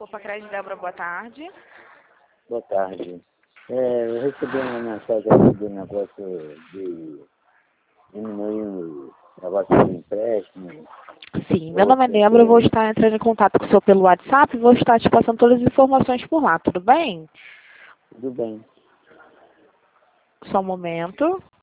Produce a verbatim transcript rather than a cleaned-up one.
Copa Crédito, Débora, boa tarde. Boa tarde. É, eu recebi uma mensagem aqui do negócio de diminuir o negócio de empréstimo. Sim, meu nome é Débora, eu vou estar entrando em contato com o senhor pelo WhatsApp e vou estar te passando todas as informações por lá, tudo bem? Tudo bem. Só um momento.